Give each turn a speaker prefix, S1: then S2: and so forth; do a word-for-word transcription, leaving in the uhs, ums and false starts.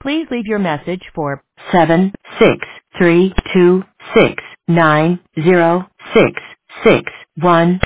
S1: Please leave your message for seven six three two six nine zero six six one.